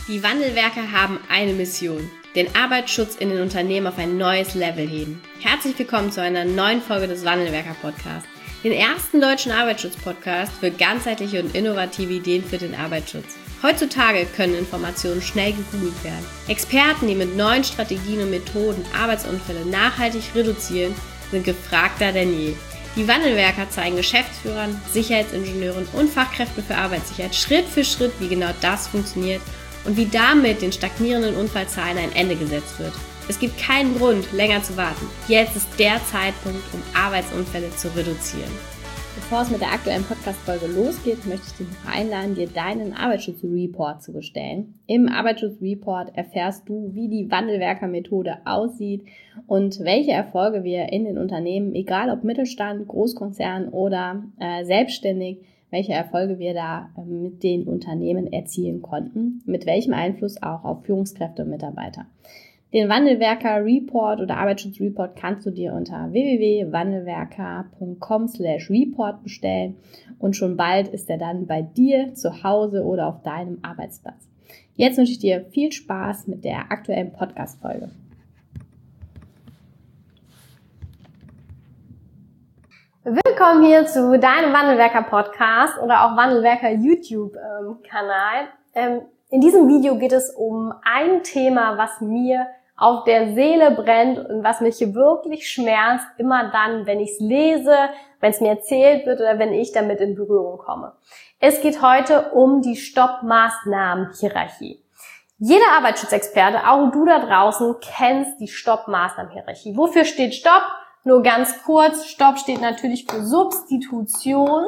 Die Wandelwerker haben eine Mission: den Arbeitsschutz in den Unternehmen auf ein neues Level heben. Herzlich willkommen zu einer neuen Folge des Wandelwerker-Podcasts, den ersten deutschen Arbeitsschutz-Podcast für ganzheitliche und innovative Ideen für den Arbeitsschutz. Heutzutage können Informationen schnell gegoogelt werden. Experten, die mit neuen Strategien und Methoden Arbeitsunfälle nachhaltig reduzieren, sind gefragter denn je. Die Wandelwerker zeigen Geschäftsführern, Sicherheitsingenieuren und Fachkräften für Arbeitssicherheit Schritt für Schritt, wie genau das funktioniert und wie damit den stagnierenden Unfallzahlen ein Ende gesetzt wird. Es gibt keinen Grund, länger zu warten. Jetzt ist der Zeitpunkt, um Arbeitsunfälle zu reduzieren. Bevor es mit der aktuellen Podcast-Folge losgeht, möchte ich dich noch einladen, dir deinen Arbeitsschutzreport zu bestellen. Im Arbeitsschutzreport erfährst du, wie die Wandelwerker-Methode aussieht und welche Erfolge wir in den Unternehmen, egal ob Mittelstand, Großkonzern oder selbstständig, welche Erfolge wir da mit den Unternehmen erzielen konnten, mit welchem Einfluss auch auf Führungskräfte und Mitarbeiter. Den Wandelwerker-Report oder Arbeitsschutzreport kannst du dir unter www.wandelwerker.com/report bestellen und schon bald ist er dann bei dir zu Hause oder auf deinem Arbeitsplatz. Jetzt wünsche ich dir viel Spaß mit der aktuellen Podcast-Folge. Willkommen hier zu deinem Wandelwerker-Podcast oder auch Wandelwerker-YouTube-Kanal. In diesem Video geht es um ein Thema, was mir auf der Seele brennt und was mich wirklich schmerzt, immer dann, wenn ich es lese, wenn es mir erzählt wird oder wenn ich damit in Berührung komme. Es geht heute um die Stopp-Maßnahmen-Hierarchie. Jeder Arbeitsschutzexperte, auch du da draußen, kennst die Stopp-Maßnahmen-Hierarchie. Wofür steht Stopp? Nur ganz kurz, Stopp steht natürlich für Substitution,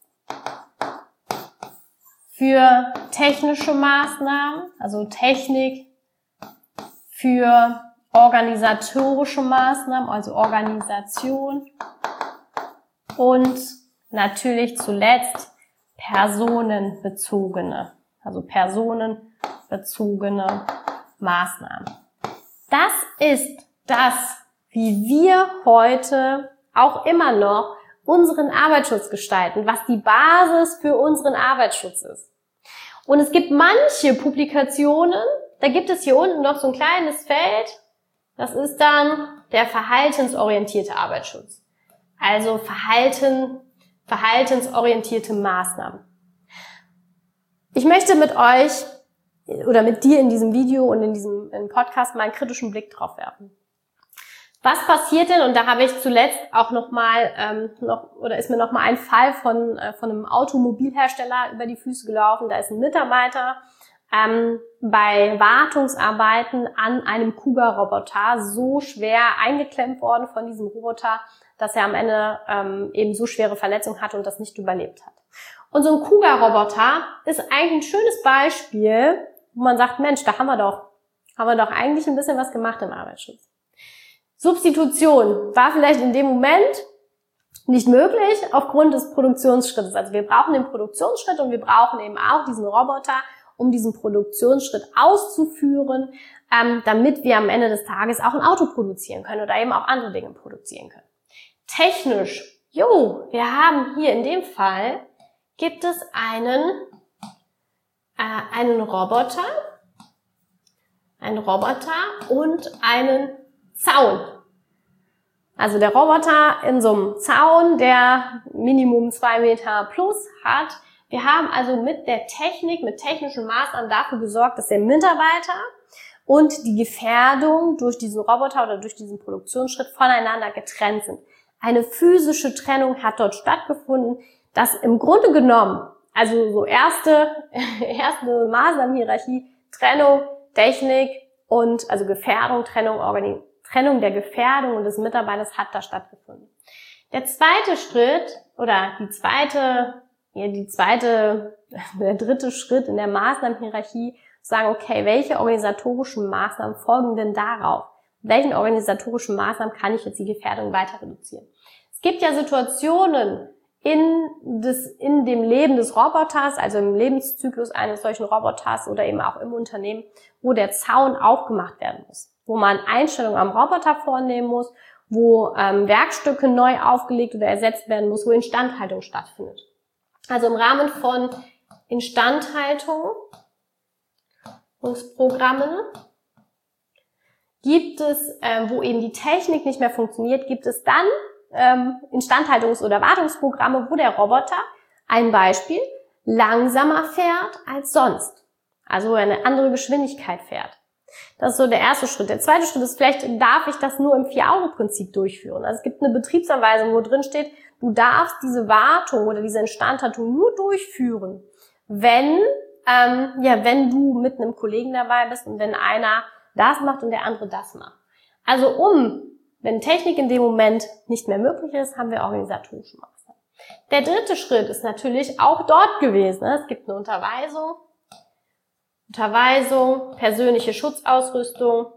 für technische Maßnahmen, also Technik, für organisatorische Maßnahmen, also Organisation und natürlich zuletzt personenbezogene, also personenbezogene Maßnahmen. Das ist das, wie wir heute auch immer noch unseren Arbeitsschutz gestalten, was die Basis für unseren Arbeitsschutz ist. Und es gibt manche Publikationen, da gibt es hier unten noch so ein kleines Feld, das ist dann der verhaltensorientierte Arbeitsschutz. Also verhaltensorientierte Maßnahmen. Ich möchte mit euch oder mit dir in diesem Video und in diesem Podcast mal einen kritischen Blick drauf werfen. Was passiert denn? Und da habe ich zuletzt auch ist mir noch mal ein Fall von einem Automobilhersteller über die Füße gelaufen. Da ist ein Mitarbeiter bei Wartungsarbeiten an einem Kuga-Roboter so schwer eingeklemmt worden von diesem Roboter, dass er am Ende eben so schwere Verletzungen hatte und das nicht überlebt hat. Und so ein Kuga-Roboter ist eigentlich ein schönes Beispiel, wo man sagt, Mensch, da haben wir doch eigentlich ein bisschen was gemacht im Arbeitsschutz. Substitution war vielleicht in dem Moment nicht möglich aufgrund des Produktionsschrittes. Also wir brauchen den Produktionsschritt und wir brauchen eben auch diesen Roboter, um diesen Produktionsschritt auszuführen, damit wir am Ende des Tages auch ein Auto produzieren können oder eben auch andere Dinge produzieren können. Technisch, wir haben hier in dem Fall, gibt es einen Roboter und einen Zaun. Also der Roboter in so einem Zaun, der Minimum 2 Meter plus hat. Wir haben also mit der Technik, mit technischen Maßnahmen dafür gesorgt, dass der Mitarbeiter und die Gefährdung durch diesen Roboter oder durch diesen Produktionsschritt voneinander getrennt sind. Eine physische Trennung hat dort stattgefunden, dass im Grunde genommen, also so erste Maßnahmenhierarchie, Trennung, Technik und also Gefährdung, Trennung der Gefährdung und des Mitarbeiters hat da stattgefunden. Der zweite Schritt oder der dritte Schritt in der Maßnahmenhierarchie, sagen, okay, welche organisatorischen Maßnahmen folgen denn darauf? Mit welchen organisatorischen Maßnahmen kann ich jetzt die Gefährdung weiter reduzieren? Es gibt ja Situationen in dem Leben des Roboters, also im Lebenszyklus eines solchen Roboters oder eben auch im Unternehmen, wo der Zaun aufgemacht werden muss, wo man Einstellungen am Roboter vornehmen muss, wo Werkstücke neu aufgelegt oder ersetzt werden muss, wo Instandhaltung stattfindet. Also im Rahmen von Instandhaltung gibt es, wo eben die Technik nicht mehr funktioniert, gibt es dann Instandhaltungs- oder Wartungsprogramme, wo der Roboter, ein Beispiel, langsamer fährt als sonst. Also eine andere Geschwindigkeit fährt. Das ist so der erste Schritt. Der zweite Schritt ist, vielleicht darf ich das nur im 4-Augen-Prinzip durchführen. Also es gibt eine Betriebsanweisung, wo drin steht, du darfst diese Wartung oder diese Instandhaltung nur durchführen, wenn du mit einem Kollegen dabei bist und wenn einer das macht und der andere das macht. Also wenn Technik in dem Moment nicht mehr möglich ist, haben wir organisatorische Maßnahmen. Der dritte Schritt ist natürlich auch dort gewesen. Es gibt eine Unterweisung, persönliche Schutzausrüstung,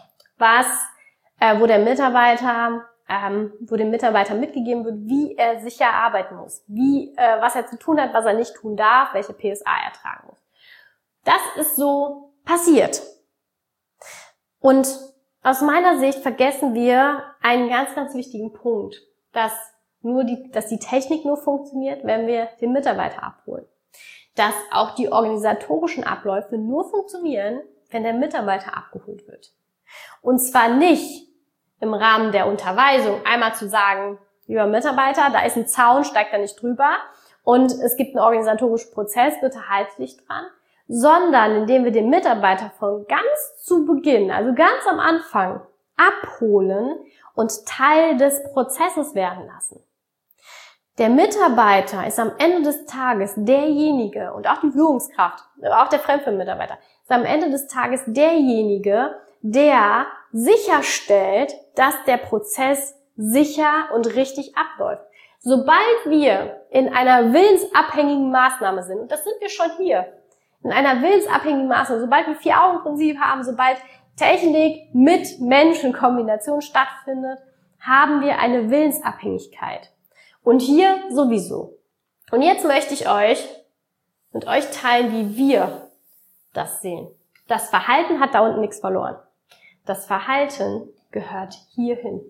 wo dem Mitarbeiter mitgegeben wird, wie er sicher arbeiten muss, was er zu tun hat, was er nicht tun darf, welche PSA er tragen muss. Das ist so passiert. Und aus meiner Sicht vergessen wir einen ganz, ganz wichtigen Punkt, dass die Technik nur funktioniert, wenn wir den Mitarbeiter abholen. Dass auch die organisatorischen Abläufe nur funktionieren, wenn der Mitarbeiter abgeholt wird. Und zwar nicht im Rahmen der Unterweisung einmal zu sagen, lieber Mitarbeiter, da ist ein Zaun, steig da nicht drüber und es gibt einen organisatorischen Prozess, bitte halte dich dran, sondern indem wir den Mitarbeiter von ganz zu Beginn, also ganz am Anfang, abholen und Teil des Prozesses werden lassen. Der Mitarbeiter ist am Ende des Tages derjenige, und auch die Führungskraft, auch der Fremdfirmenmitarbeiter, ist am Ende des Tages derjenige, der sicherstellt, dass der Prozess sicher und richtig abläuft. Sobald wir in einer willensabhängigen Maßnahme sind, und das sind wir schon hier, in einer willensabhängigen Maßnahme, sobald wir 4-Augen-Prinzip haben, sobald Technik mit Menschenkombination stattfindet, haben wir eine Willensabhängigkeit. Und hier sowieso. Und jetzt möchte ich mit euch teilen, wie wir das sehen. Das Verhalten hat da unten nichts verloren. Das Verhalten gehört hierhin.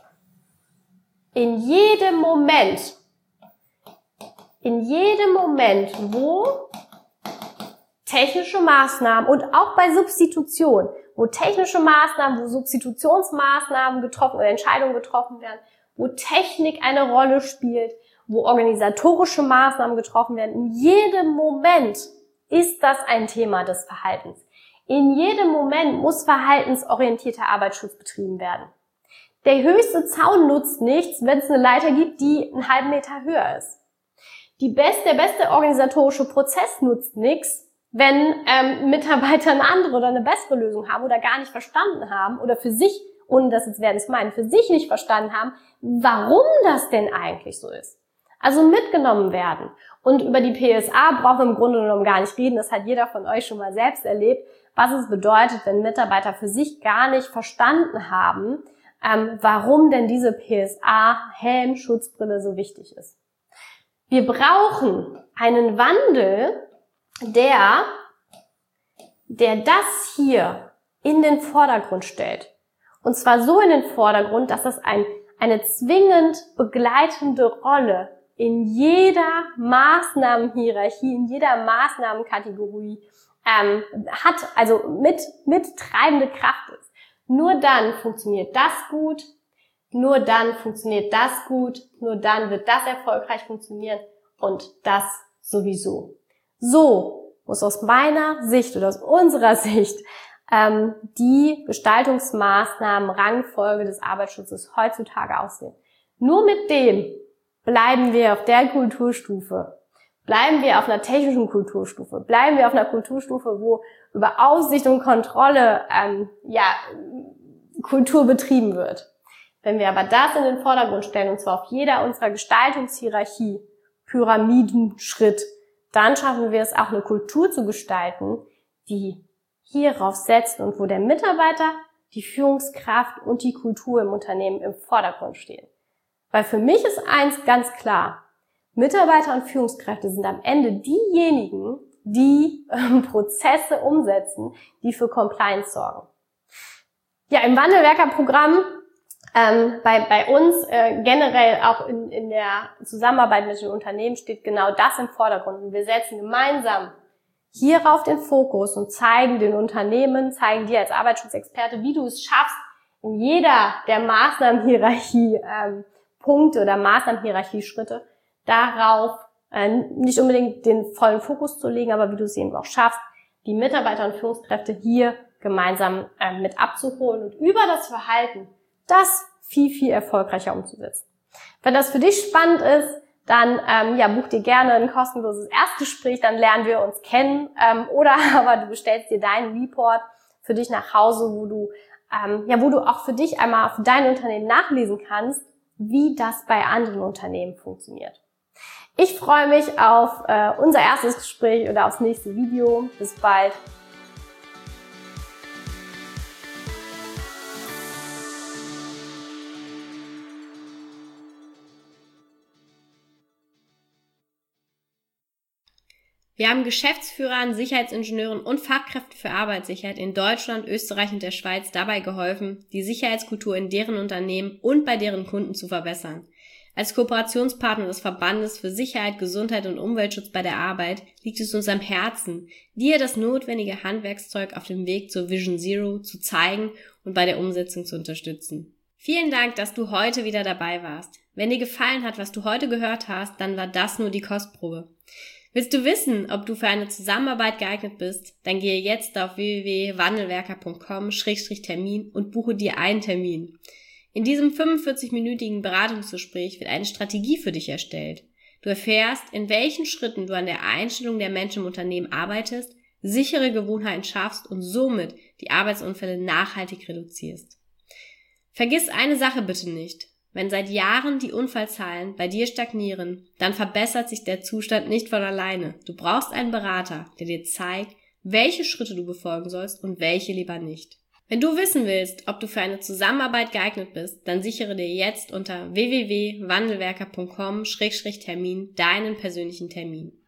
In jedem Moment, wo technische Maßnahmen und auch bei Substitution, wo Substitutionsmaßnahmen getroffen oder Entscheidungen getroffen werden, wo Technik eine Rolle spielt, wo organisatorische Maßnahmen getroffen werden. In jedem Moment ist das ein Thema des Verhaltens. In jedem Moment muss verhaltensorientierter Arbeitsschutz betrieben werden. Der höchste Zaun nutzt nichts, wenn es eine Leiter gibt, die einen halben Meter höher ist. Der beste organisatorische Prozess nutzt nichts, wenn Mitarbeiter eine andere oder eine bessere Lösung haben oder gar nicht verstanden haben oder für sich, ohne dass es werden es meinen, für sich nicht verstanden haben, warum das denn eigentlich so ist. Also mitgenommen werden. Und über die PSA brauchen wir im Grunde genommen gar nicht reden. Das hat jeder von euch schon mal selbst erlebt, was es bedeutet, wenn Mitarbeiter für sich gar nicht verstanden haben, warum denn diese PSA, Helm, Schutzbrille so wichtig ist. Wir brauchen einen Wandel, der das hier in den Vordergrund stellt. Und zwar so in den Vordergrund, dass das eine zwingend begleitende Rolle in jeder Maßnahmenhierarchie, in jeder Maßnahmenkategorie hat, also mit treibende Kraft ist. Nur dann funktioniert das gut, nur dann funktioniert das gut, nur dann wird das erfolgreich funktionieren und das sowieso. So muss aus meiner Sicht oder aus unserer Sicht die Gestaltungsmaßnahmen, Rangfolge des Arbeitsschutzes heutzutage aussehen. Nur mit dem bleiben wir auf der Kulturstufe, bleiben wir auf einer technischen Kulturstufe, bleiben wir auf einer Kulturstufe, wo über Aufsicht und Kontrolle Kultur betrieben wird. Wenn wir aber das in den Vordergrund stellen, und zwar auf jeder unserer Gestaltungshierarchie, Pyramidenschritt, dann schaffen wir es auch, eine Kultur zu gestalten, die hierauf setzt und wo der Mitarbeiter, die Führungskraft und die Kultur im Unternehmen im Vordergrund stehen. Weil für mich ist eins ganz klar: Mitarbeiter und Führungskräfte sind am Ende diejenigen, die Prozesse umsetzen, die für Compliance sorgen. Ja, im Wandelwerkerprogramm bei uns generell auch in der Zusammenarbeit mit den Unternehmen steht genau das im Vordergrund. Und wir setzen gemeinsam hierauf den Fokus und zeigen den Unternehmen, zeigen dir als Arbeitsschutzexperte, wie du es schaffst, in jeder der Maßnahmenhierarchie Punkte oder Maßnahmenhierarchie-Schritte darauf nicht unbedingt den vollen Fokus zu legen, aber wie du es eben auch schaffst, die Mitarbeiter und Führungskräfte hier gemeinsam mit abzuholen und über das Verhalten das viel, viel erfolgreicher umzusetzen. Wenn das für dich spannend ist, dann buch dir gerne ein kostenloses Erstgespräch, dann lernen wir uns kennen, oder aber du bestellst dir deinen Report für dich nach Hause, wo du auch für dich einmal für dein Unternehmen nachlesen kannst, wie das bei anderen Unternehmen funktioniert. Ich freue mich auf unser erstes Gespräch oder aufs nächste Video. Bis bald. Wir haben Geschäftsführern, Sicherheitsingenieuren und Fachkräften für Arbeitssicherheit in Deutschland, Österreich und der Schweiz dabei geholfen, die Sicherheitskultur in deren Unternehmen und bei deren Kunden zu verbessern. Als Kooperationspartner des Verbandes für Sicherheit, Gesundheit und Umweltschutz bei der Arbeit liegt es uns am Herzen, dir das notwendige Handwerkszeug auf dem Weg zur Vision Zero zu zeigen und bei der Umsetzung zu unterstützen. Vielen Dank, dass du heute wieder dabei warst. Wenn dir gefallen hat, was du heute gehört hast, dann war das nur die Kostprobe. Willst du wissen, ob du für eine Zusammenarbeit geeignet bist? Dann gehe jetzt auf www.wandelwerker.com/Termin und buche dir einen Termin. In diesem 45-minütigen Beratungsgespräch wird eine Strategie für dich erstellt. Du erfährst, in welchen Schritten du an der Einstellung der Menschen im Unternehmen arbeitest, sichere Gewohnheiten schaffst und somit die Arbeitsunfälle nachhaltig reduzierst. Vergiss eine Sache bitte nicht. Wenn seit Jahren die Unfallzahlen bei dir stagnieren, dann verbessert sich der Zustand nicht von alleine. Du brauchst einen Berater, der dir zeigt, welche Schritte du befolgen sollst und welche lieber nicht. Wenn du wissen willst, ob du für eine Zusammenarbeit geeignet bist, dann sichere dir jetzt unter www.wandelwerker.com/Termin deinen persönlichen Termin.